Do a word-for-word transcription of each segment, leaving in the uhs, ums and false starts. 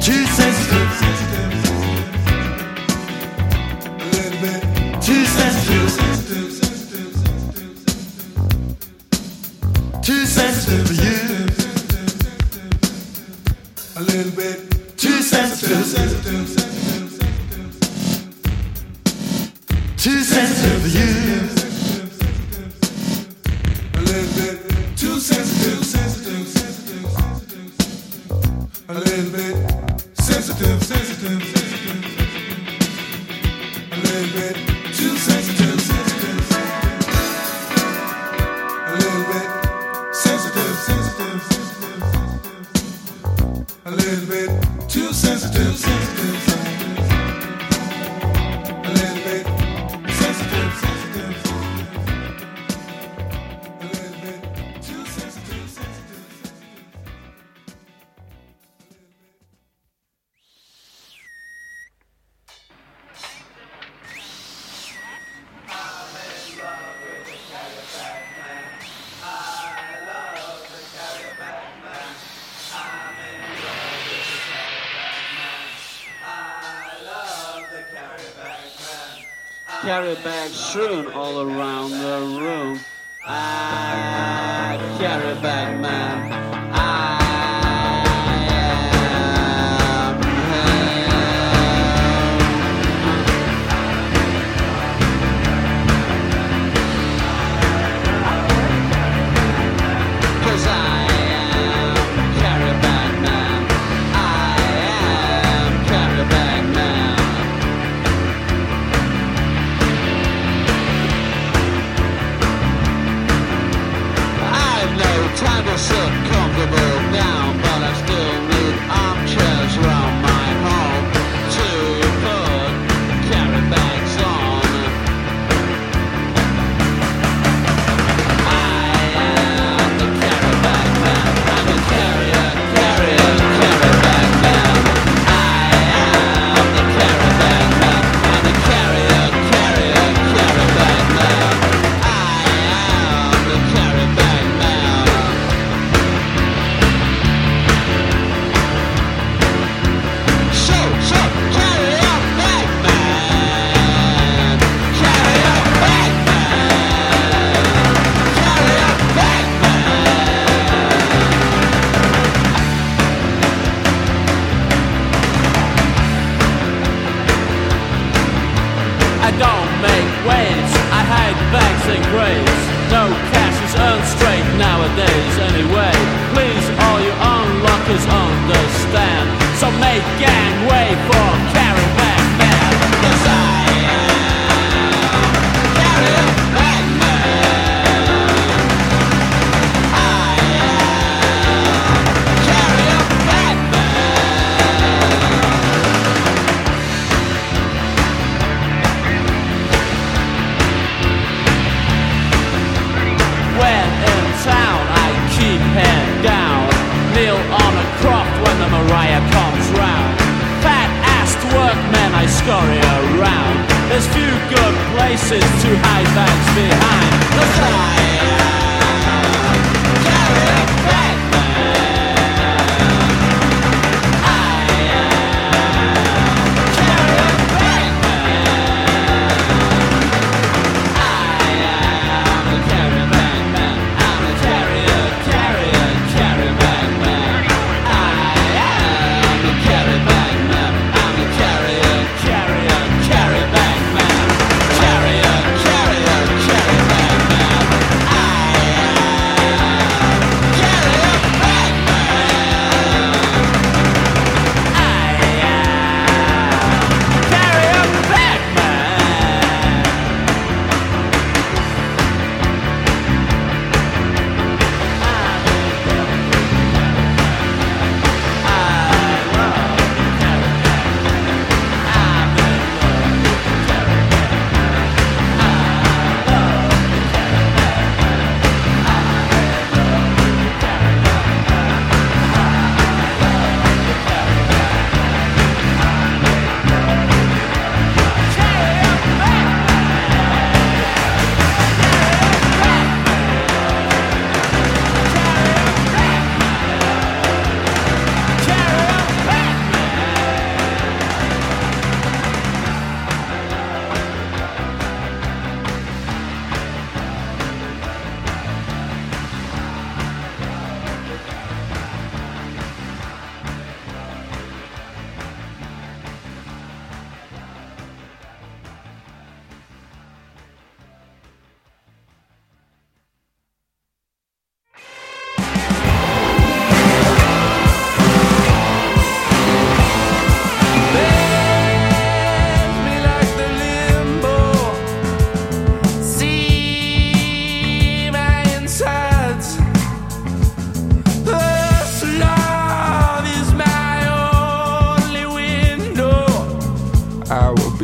too sensitive, a little bit too sensitive, too sensitive for you, a little bit too sensitive, too sensitive for you, a little bit too sensitive, sensitive, sensitive, a little bit sensitive, sensitive, sensitive, a little bit too sensitive, sensitive, a little bit sensitive, sensitive, sensitive, a little bit too sensitive, sensitive, sensitive, a little bit sensitive, sensitive, a little bit too sensitive, sensitive. Carry bags strewn all around the room. I carry bag man. I am him. 'Cause I am carry bag man. I am carry bag man. Time to sit comfortable down, but I still need armchairs around my home to put carry bags on. I am the carry bag man. I'm a carrier, carrier, carry bag man. I am the carry bag man. I'm a carrier, carrier, carry bag man. I am the carry bag man. So, so, carry on back, man. Carry on back, man. Carry on back, I don't make waves, I hide bags and graves. No cash is earned straight nowadays anyway. Please all you unlockers understand. So make gang way for carry back man. 'Cause I am carry back man. I am carry back man. When in town I keep head down, kneel on a croft when the Mariah comes round. Fat-assed workmen I scurry around. There's few good places to hide bags behind. 'Cause I am carry back man. I am carry back man. I am a carry bag man. I'm a carrier, carrier, carry bag man. I am a carry bag man. I'm a carrier, carrier, carry bag man. Carrier, carrier, carry bag man. I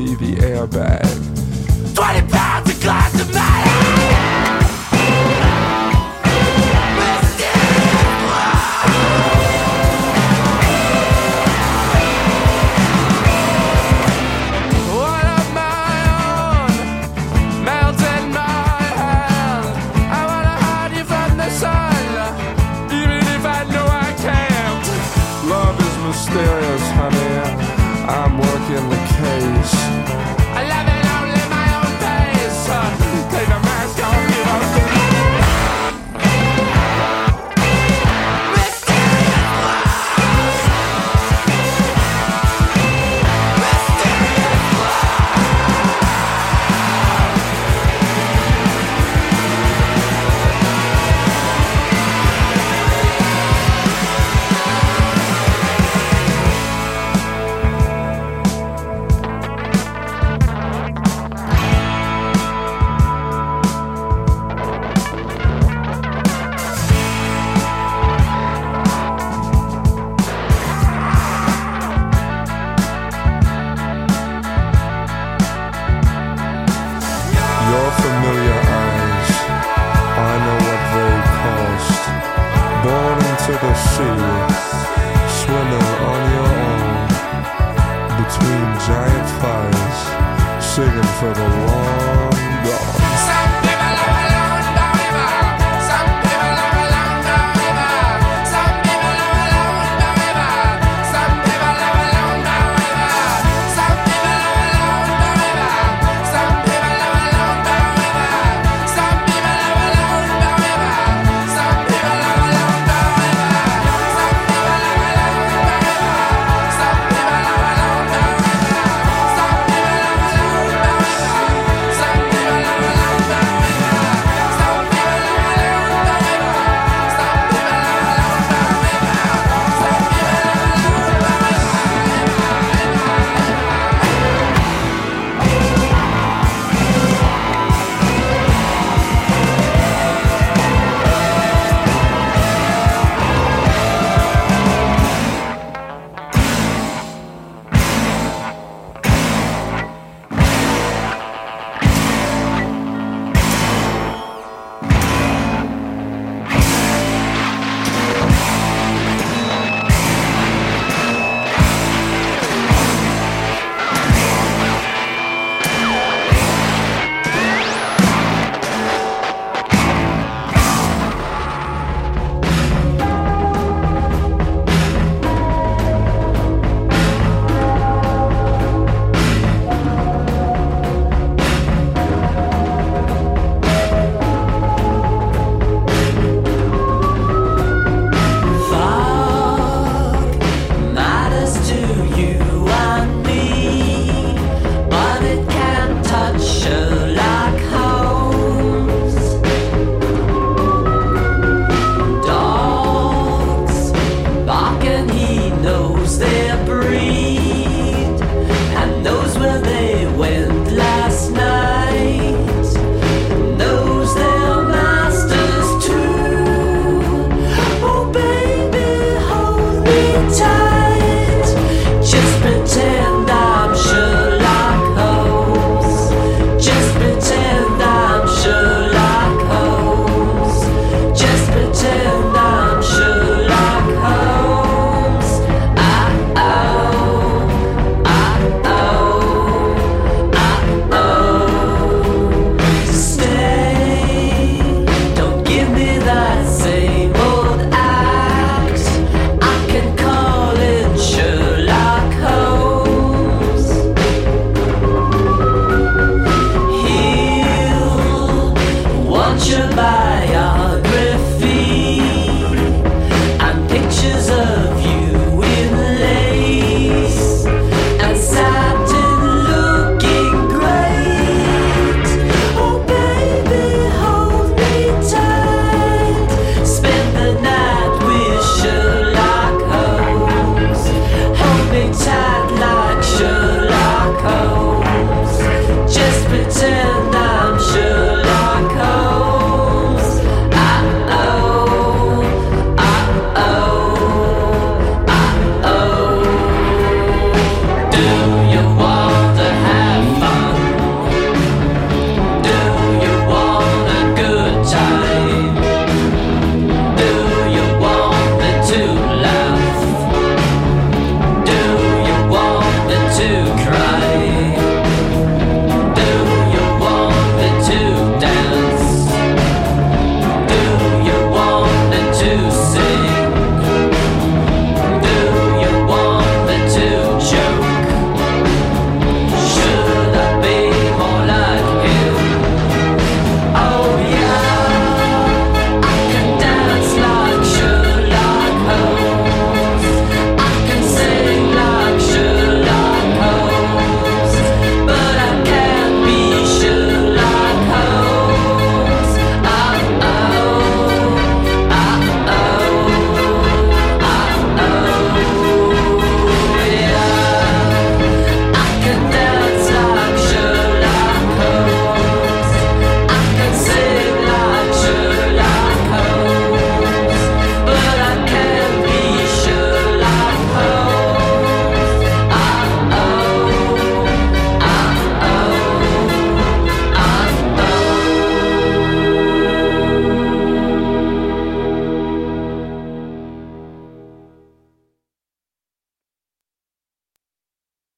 be the airbag. Twenty pounds of glass of matter. Mysterious, honey, I'm working the case. I love it only my own pace. Take the mask off, you don't do mysterious love. Mysterious Your familiar eyes, I know what they cost. Born into the sea, swimming on your own, between giant fires, singing for the long gone. Some people live along the river. Some people live along the river. Some people live along the river. Some people live along the river. Some people live along the river. Some people live along the river. Some people live along the river. Some people live along the river. Some people live along the river. Some people live along the river. Some people live along the river.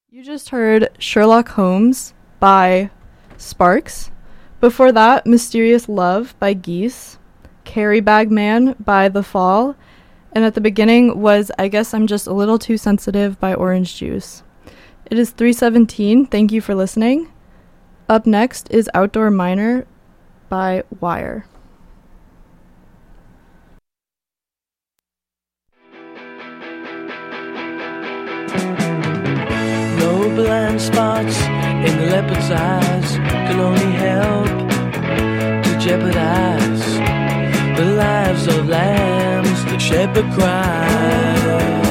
You just heard Sherlock Holmes by Sparks. Before that, Mysterious Love by Geese, Carry Bag Man by The Fall, and at the beginning was I Guess I'm Just a Little Too Sensitive by Orange Juice. It is three seventeen. Thank you for listening. Up next is Outdoor Miner by Wire. No blind spots in the leopard's eyes can only help to jeopardize the lives of lambs that shepherd cries.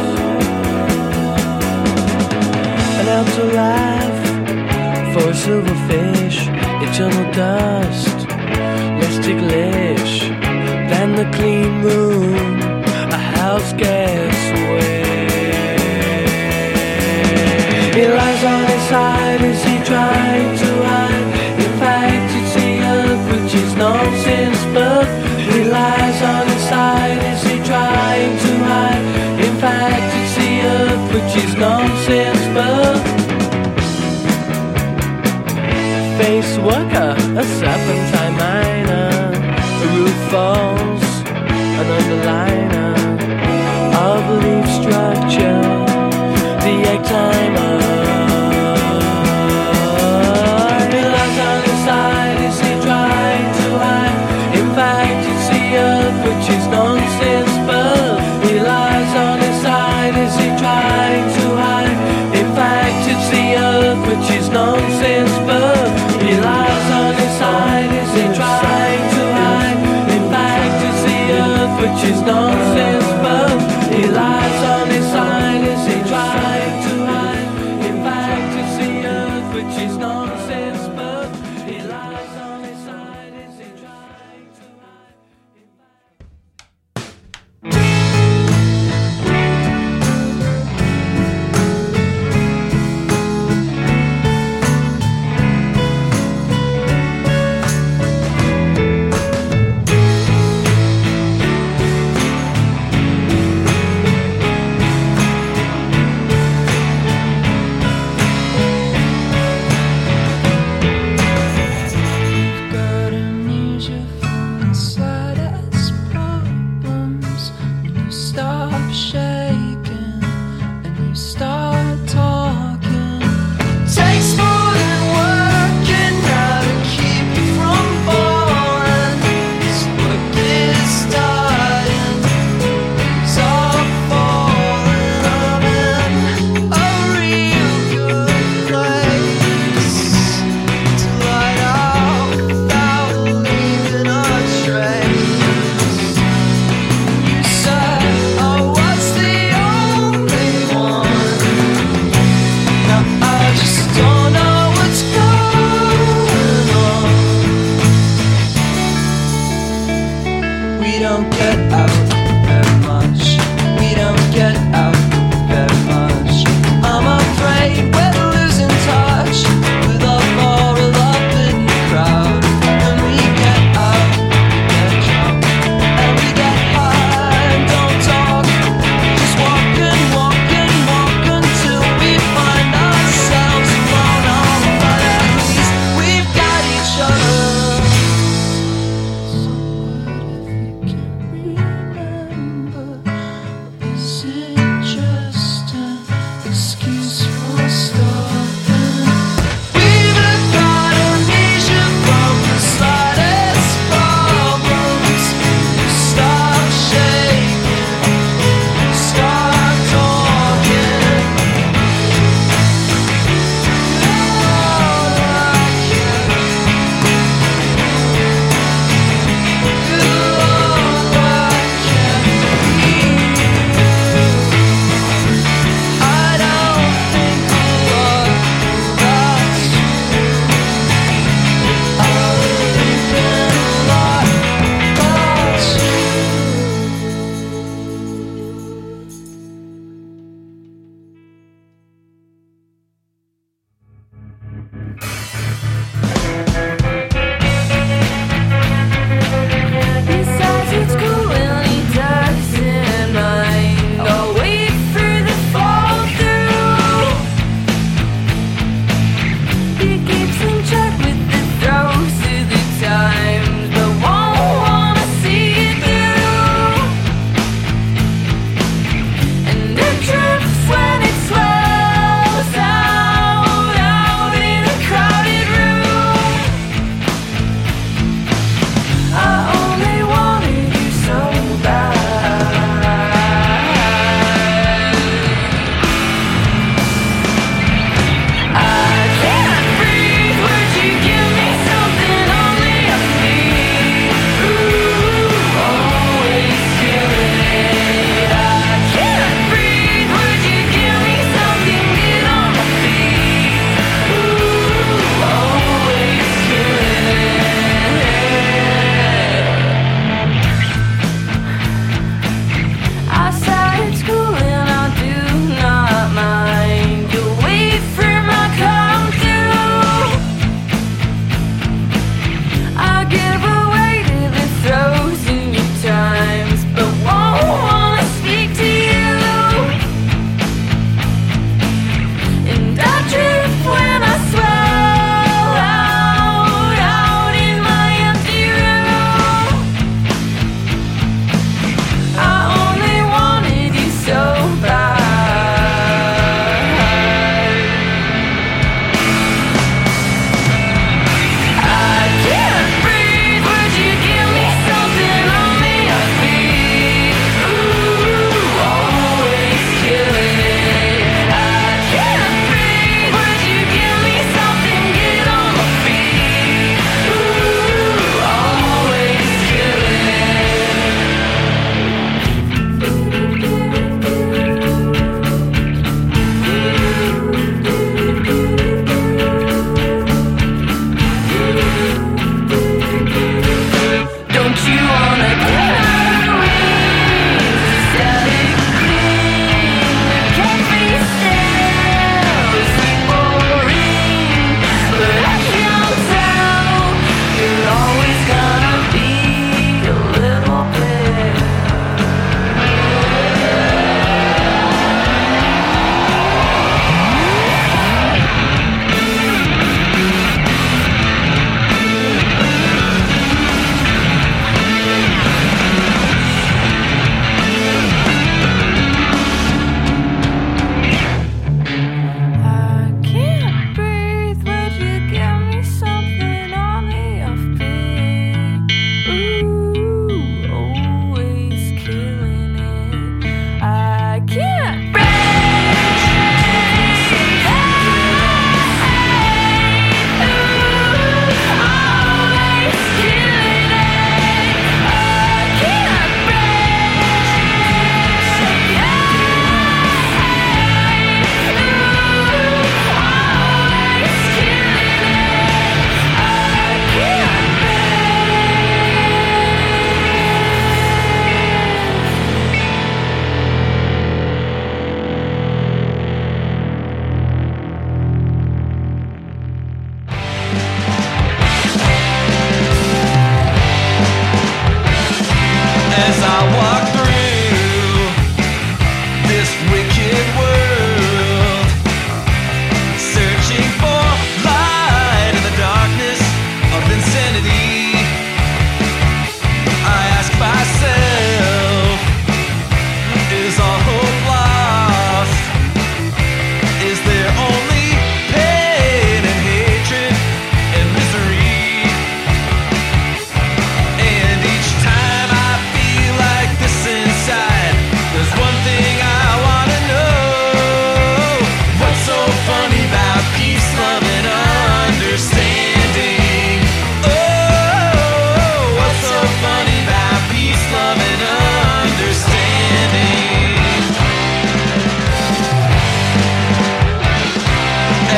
An outer life for a silverfish, eternal dust, less ticklish than the clean room a house guest wears. He lies on his side as he tries to hide. In fact, it's the earth which is nonsense, but he lies on his side as he tries to hide. In fact, it's the earth which is nonsense, but face worker, a serpentine miner, a roof falls, an underliner of leaf structure, the egg timer. He lies on his side as he tries to hide. In fact, it's the earth which is nonsense, but he lies on his side as he tries to hide. In fact, it's the earth which is nonsense, but he lies on his side as he tries to hide. In fact, it's the earth which is nonsense, but he lies on his side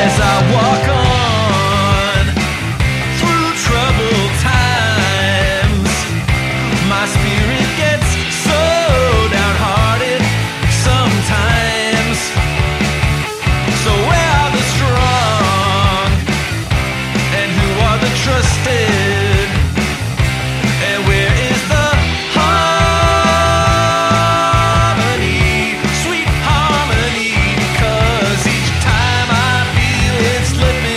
as I walk on through troubled times. My spirit gets so downhearted sometimes. So where are the strong and who are the trusted? And where is the harmony, sweet harmony? 'Cause each time I feel it slipping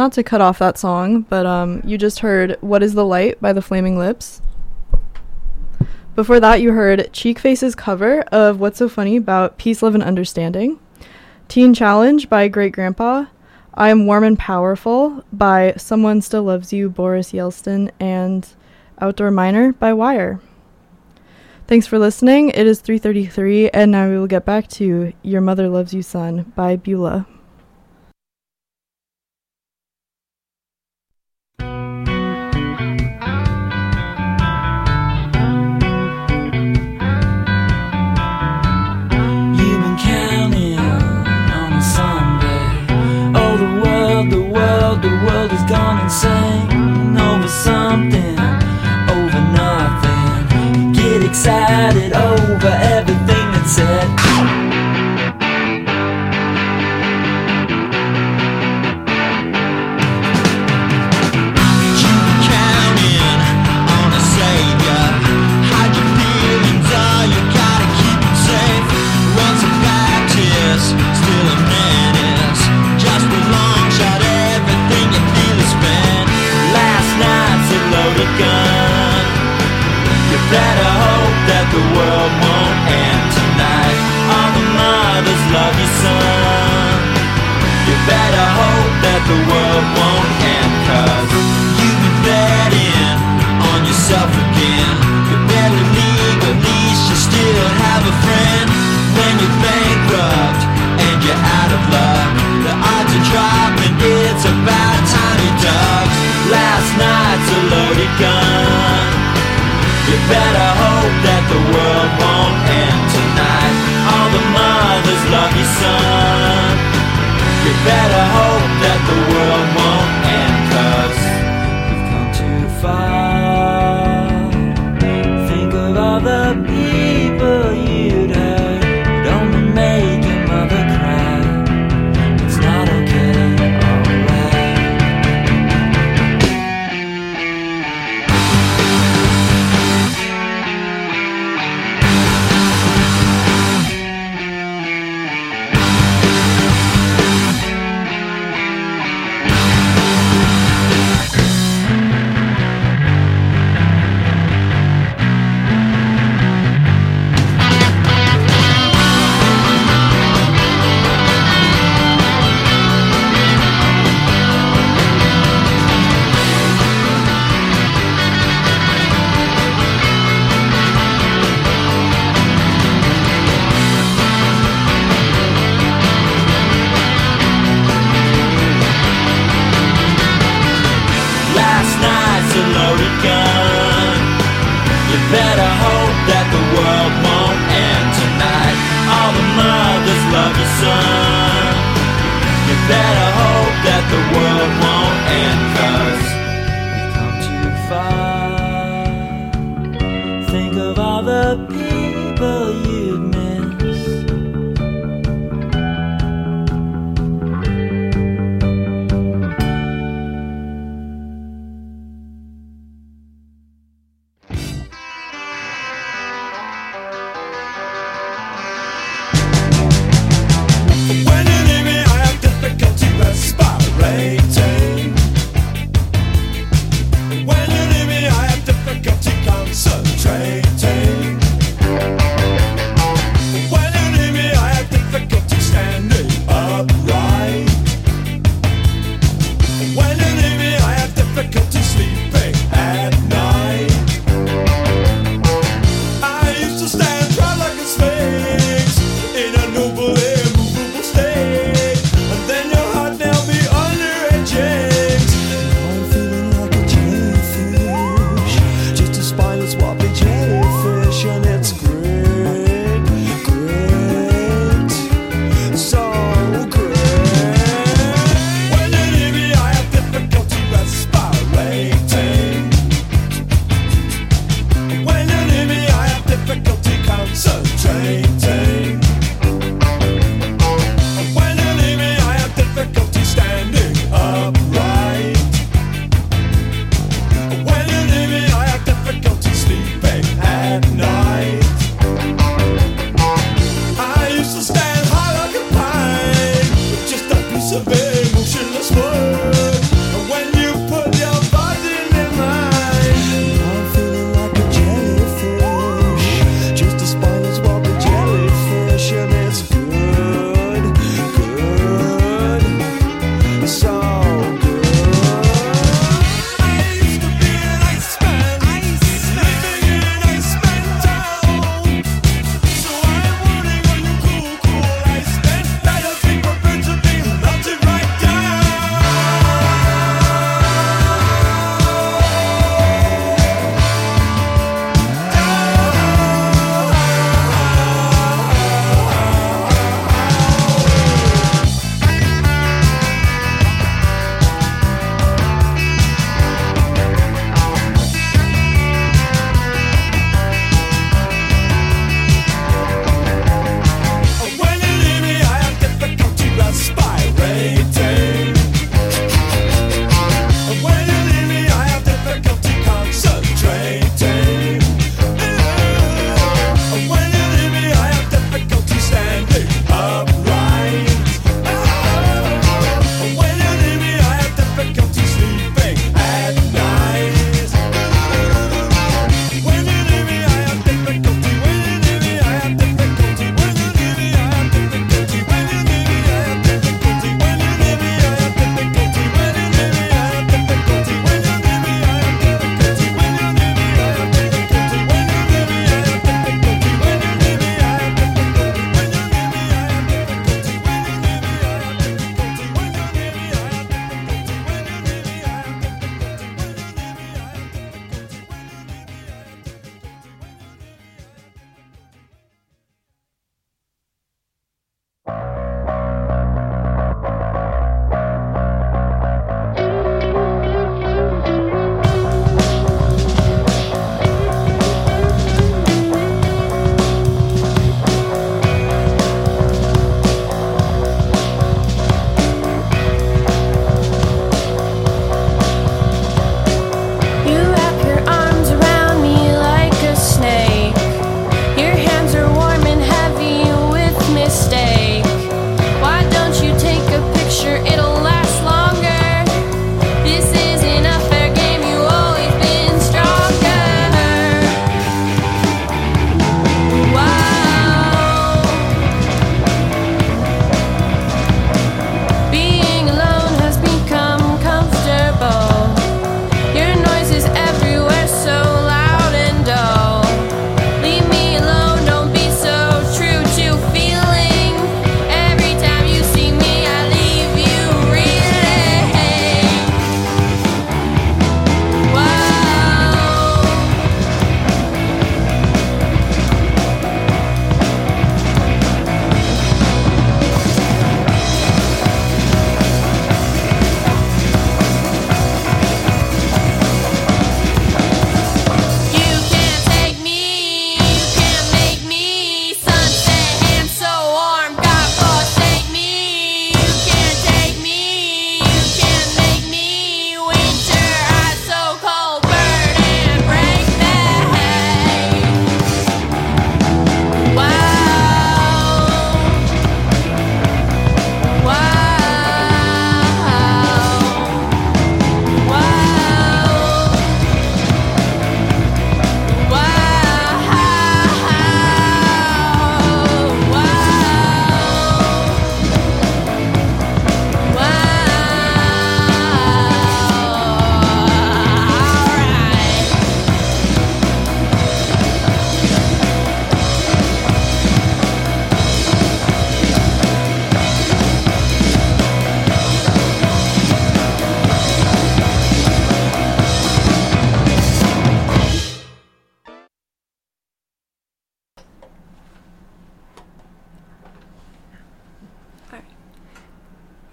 not to cut off that song, but um, you just heard What is the Light by the Flaming Lips. Before that, you heard Cheek Face's cover of What's So Funny About Peace, Love, and Understanding, Teen Challenge by Great Grandpa, I Am Warm and Powerful by Someone Still Loves You, Boris Yeltsin, and Outdoor Miner by Wire. Thanks for listening. It is three thirty-three, and now we will get back to Your Mother Loves You, Son by Beulah. The world has gone insane over something, over nothing. Get excited over everything that's said. You were counting on a savior. Hide your feelings, all you gotta keep them safe. Once a Baptist, still a menace. Just a long shot. Last night's a loaded gun. You better hope that the world won't end tonight. All the mothers love you, son. You better hope that the world won't end, cause you've been betting on yourself again. You barely leave, at least you still have a friend. When you're bankrupt and you're out of luck, the odds are dropping, it's about time you duck. Last night's a loaded gun. You better hope that the world won't end tonight. All the mothers love you, son. You better hope that the world won't end, cause you've come too far. Think of all the people you'd hurt. You'd only make your mother cry. It's not okay, alright. When you leave me, I have difficulty concentrating.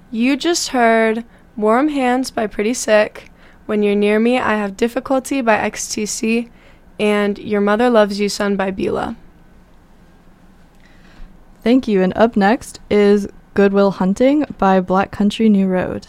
You just heard Warm Hands by Pretty Sick, When You're Near Me, I Have Difficulty by X T C, and Your Mother Loves You Son by Beulah. Thank you, and up next is Goodwill Hunting by Black Country New Road.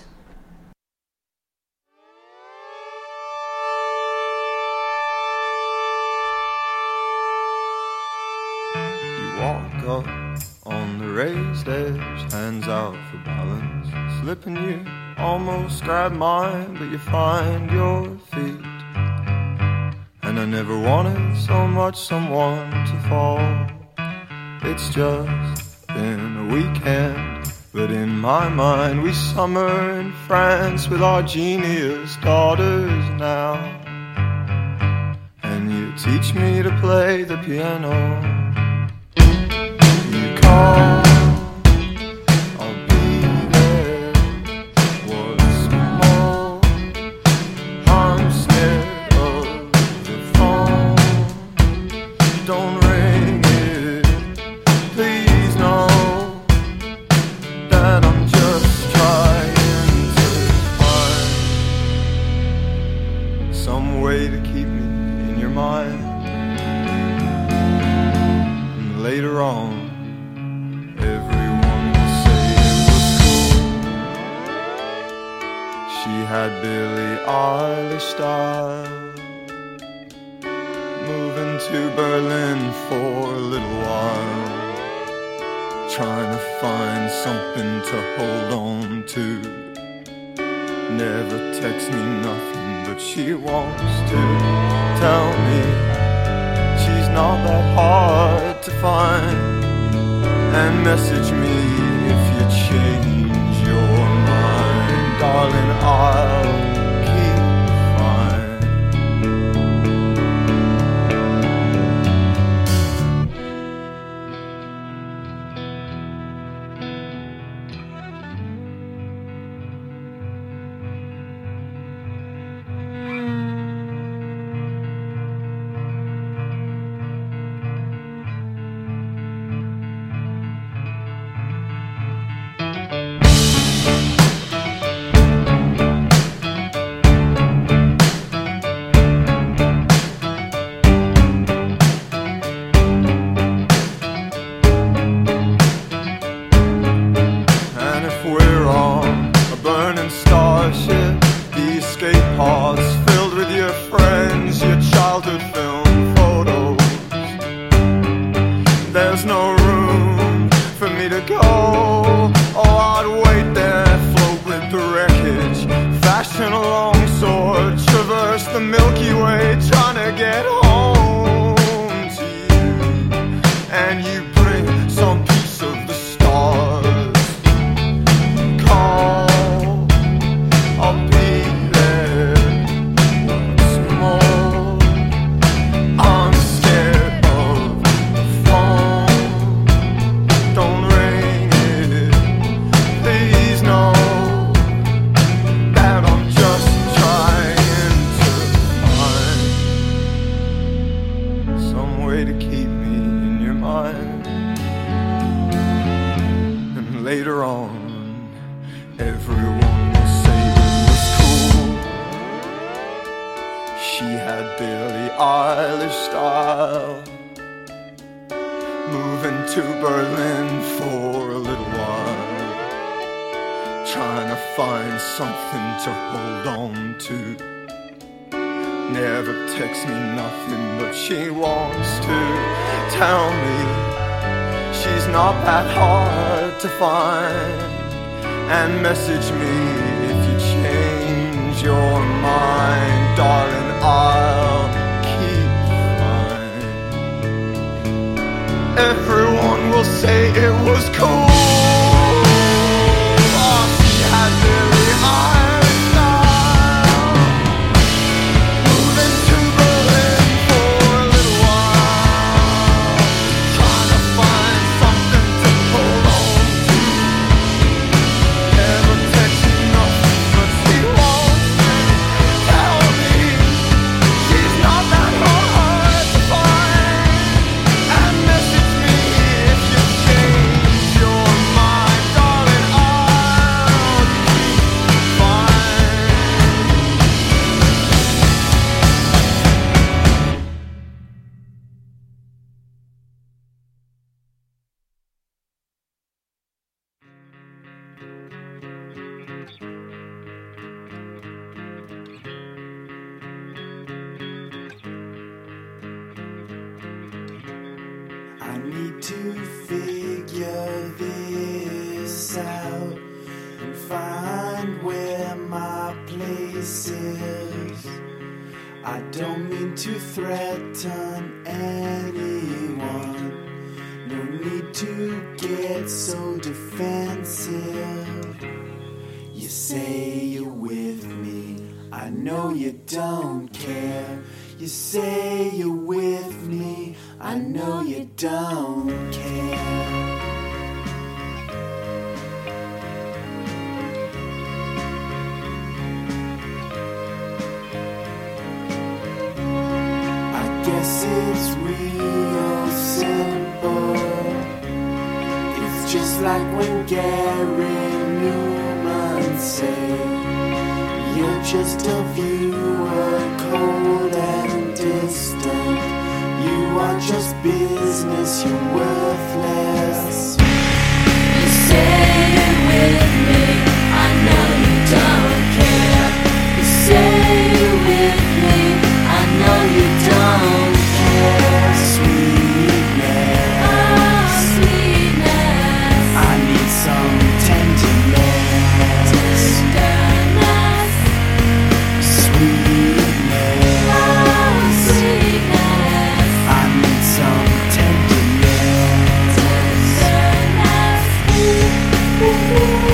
You walk up on the raised edge, hands out for balance, slipping you almost grab mine, but you find your feet. And I never wanted so much someone to fall. It's just been a weekend, but in my mind we summer in France with our genius daughters now. And you teach me to play the piano. You call, I'll be there. What's more, I'm scared of the phone. Don't ring it, please know that I'm just trying to find some way to keep me in your mind. And later on, everyone will say it was cool. She had Billie Eilish style, moving to Berlin for a little while, trying to find something to hold on to. Never texts me nothing, but she wants to tell me she's not that hard to find. And message me if you change your mind, darling, I'll keep fine. And if we're on a burning starship, the escape pods filled with your friends, your childhood film photos, there's no room for me to go. Oh, I'd wait there, float with the wreckage, fashion a long sword, traverse the Milky Way, trying to get home to you. And you bring some piece of the stars. Call, I'll be there. Once more, I'm scared of the phone. Don't ring it, please know that I'm just trying to find some way to keep me in your mind. And later on, everyone will say it was cool. She had Billie Eilish style, moving to Berlin for a little while, trying to find something to hold on to. Never texts me nothing, but she wants to tell me she's not that hard to find. And message me if you change your mind, darling, I'll keep fine. Everyone will say it was cool. Oh, she had Billie Eilish style, moving to Berlin for a little while, trying to find something to hold on to. Never text me nothing, but she wants to tell me she's not that hard to find. And message me if you change need to figure this out and find where my place is. I don't mean to threaten anyone. No need to get so defensive. You say you're with me, I know you don't care. You say you're with me, I know you don't care. Guess it's real simple. It's just like when Gary Newman said, you're just a viewer, cold and distant. You are just business, you're worthless. You say you're with me, I know you don't care. You say you're with me, I know you don't care. Sweetness, oh sweetness, I need some tenderness. Tenderness, sweetness, oh sweetness, I need some tenderness. Tenderness, ooh, ooh,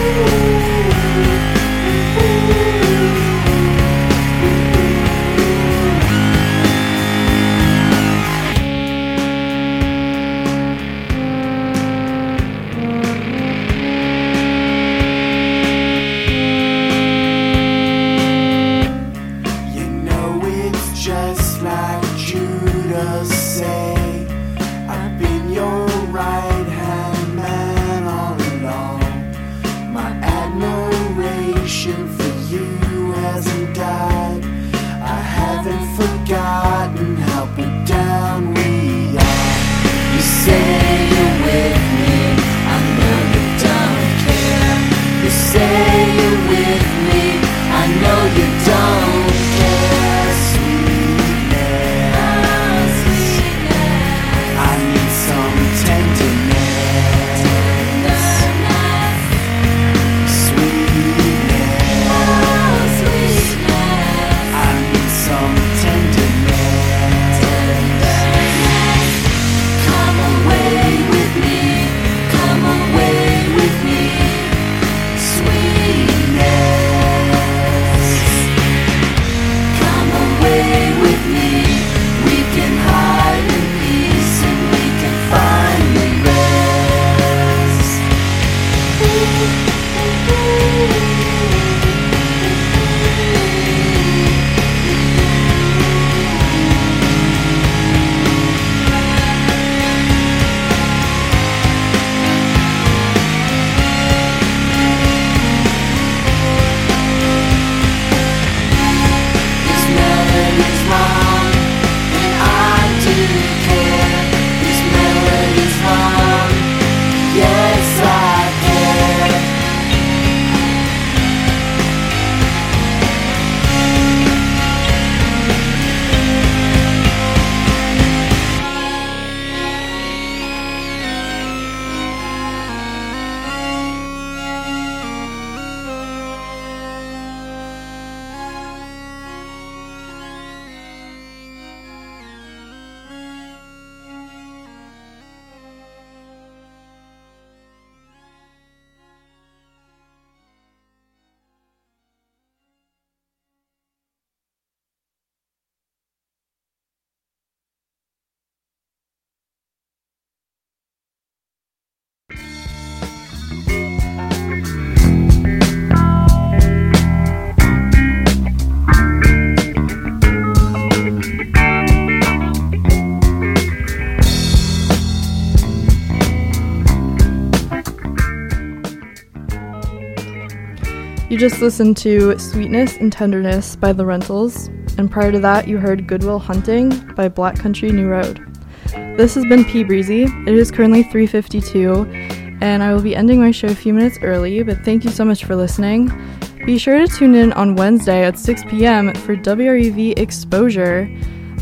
You just listened to Sweetness and Tenderness by The Rentals, and prior to that you heard Good Will Hunting by Black Country New Road. This has been P Breezy. It is currently three fifty-two, and I will be ending my show a few minutes early, but thank you so much for listening. Be sure to tune in on Wednesday at six p.m. for W R U V Exposure.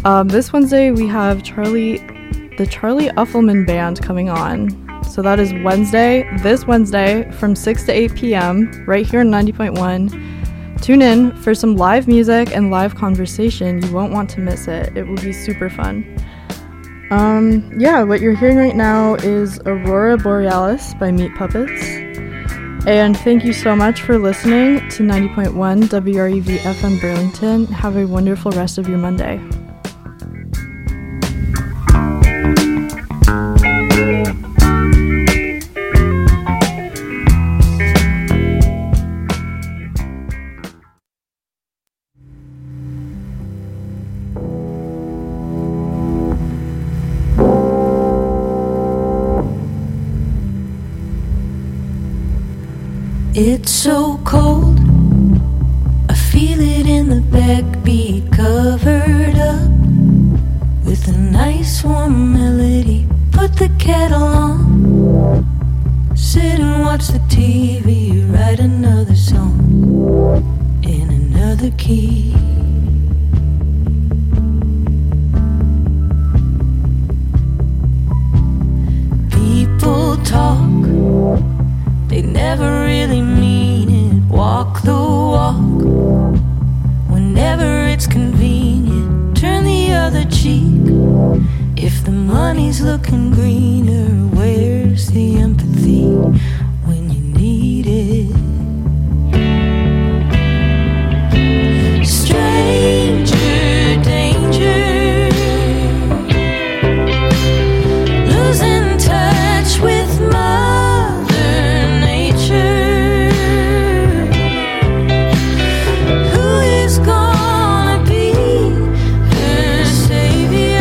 Um, this Wednesday we have Charlie, the Charlie Uffelman Band coming on. So that is Wednesday, this Wednesday from six to eight p.m. right here on ninety point one. Tune in for some live music and live conversation. You won't want to miss it. It will be super fun. Um, yeah, what you're hearing right now is Aurora Borealis by Meat Puppets. And thank you so much for listening to ninety point one W R E V F M Burlington. Have a wonderful rest of your Monday. It's so cold, I feel it in the backbeat, covered up with a nice warm melody. Put the kettle on, sit and watch the T V, write another song in another key. People talk, they never really mean it. Walk the walk whenever it's convenient. Turn the other cheek if the money's looking greener. Where's the empathy when you need it? Stranger danger, losing touch with Mother Nature. Who is gonna be her savior?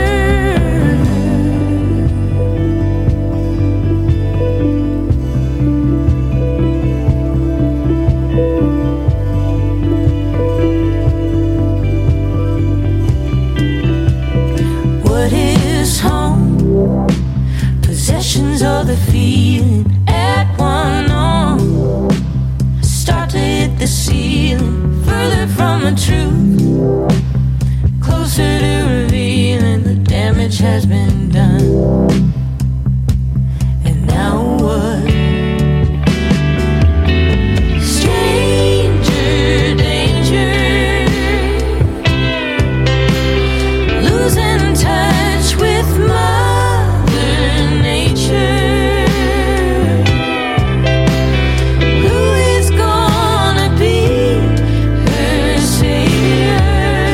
What is home? Possessions of the feeling at one on. Start to hit the ceiling, further from the truth, closer to revealing the damage has been done. And now what? Stranger danger, losing touch with Mother Nature. Who is gonna be her savior?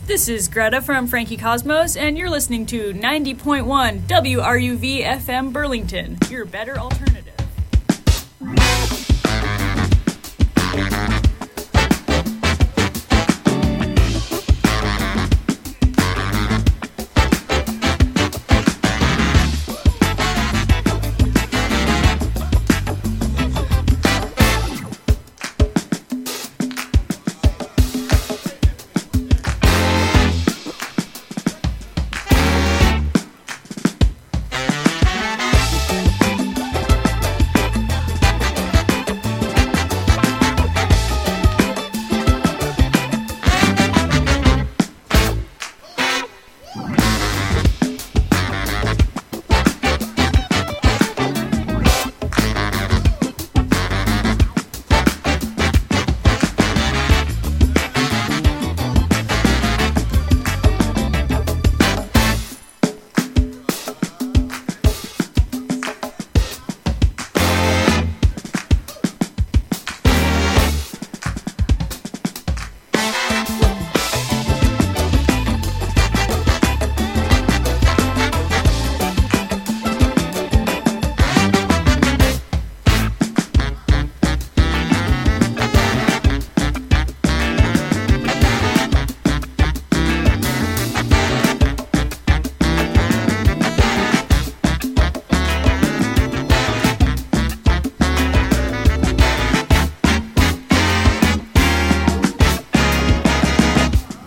This is Greta from Frankie Cosmos, and you're listening to ninety point one W R U V F M Burlington, your better alternative.